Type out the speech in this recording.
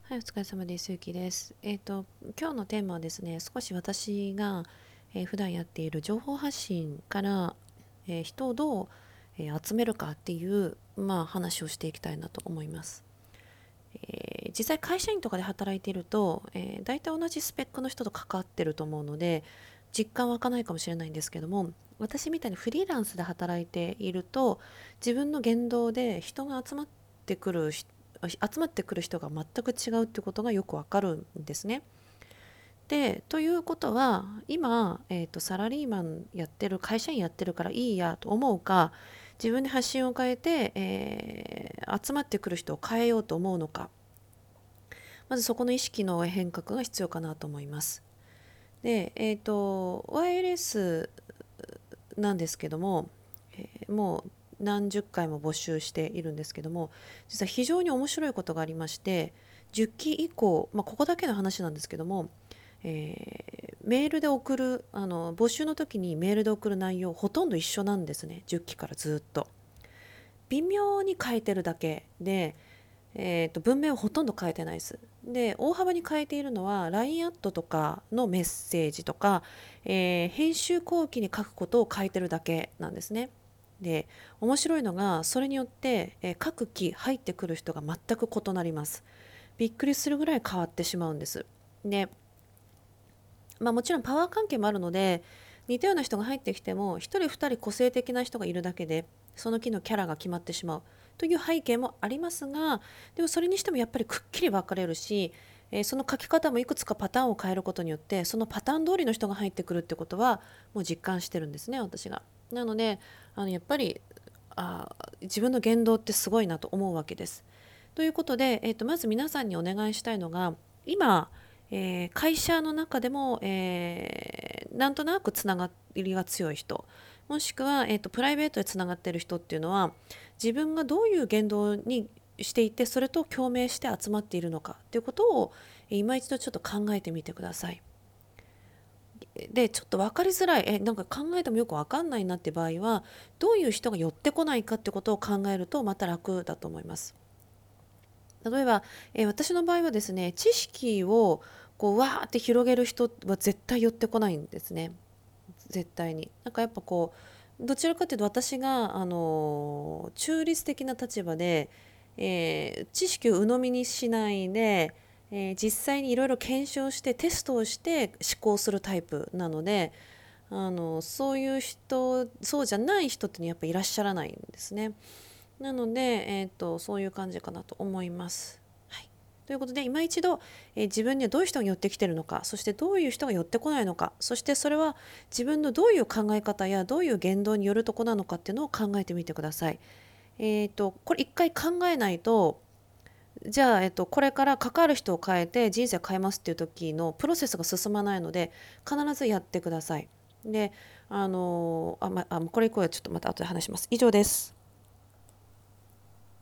はい、お疲れ様です。ゆきです。今日のテーマはですね、少し私が、普段やっている情報発信から、人をどう、集めるかっていう、話をしていきたいなと思います。実際会社員とかで働いていると、大体同じスペックの人と関わってると思うので、実感湧かないかもしれないんですけども、私みたいにフリーランスで働いていると、自分の言動で人が集まってくる人が全く違うってことがよくわかるんですね。で、ということは今、サラリーマンやってる会社員やってるからいいやと思うか、自分で発信を変えて、集まってくる人を変えようと思うのか、まずそこの意識の変革が必要かなと思います。で、YLS なんですけども、もう何十回も募集しているんですけども、実は非常に面白いことがありまして、10期以降、ここだけの話なんですけども、メールで送る募集の時にメールで送る内容ほとんど一緒なんですね。10期からずっと微妙に変えてるだけで、文面をほとんど変えてないです。で、大幅に変えているのは LINE アットとかのメッセージとか、編集後期に書くことを変えてるだけなんですね。で、面白いのがそれによって、各期入ってくる人が全く異なります。びっくりするぐらい変わってしまうんです。で、もちろんパワー関係もあるので、似たような人が入ってきても1人2人個性的な人がいるだけでその木のキャラが決まってしまうという背景もありますが、でもそれにしてもやっぱりくっきり分かれるし、その書き方もいくつかパターンを変えることによってそのパターン通りの人が入ってくるってことはもう実感してるんですね、私が。なのでやっぱり自分の言動ってすごいなと思うわけです。ということで、まず皆さんにお願いしたいのが、今会社の中でも、なんとなくつながりが強い人、もしくは、プライベートでつながっている人っていうのは、自分がどういう言動にしていてそれと共鳴して集まっているのかということを、今一度ちょっと考えてみてください。で、ちょっと分かりづらい、なんか考えてもよく分かんないなって場合は、どういう人が寄ってこないかってことを考えるとまた楽だと思います。例えば、私の場合はですね、知識をこうわーって広げる人は絶対寄ってこないんですね。絶対に。なんかやっぱこうどちらかというと私が中立的な立場で、知識を鵜呑みにしないで、実際にいろいろ検証してテストをして思考するタイプなので、そういう人、そうじゃない人ってやっぱいらっしゃらないんですね。なので、そういう感じかなと思います。はい、ということで今一度、自分にはどういう人が寄ってきているのか、そしてどういう人が寄ってこないのか、そしてそれは自分のどういう考え方やどういう言動によるとこなのかっていうのを考えてみてください。これ一回考えないと、じゃあ、これから関わる人を変えて人生を変えますっていう時のプロセスが進まないので、必ずやってください。で、これ以降はちょっとまた後で話します。以上です。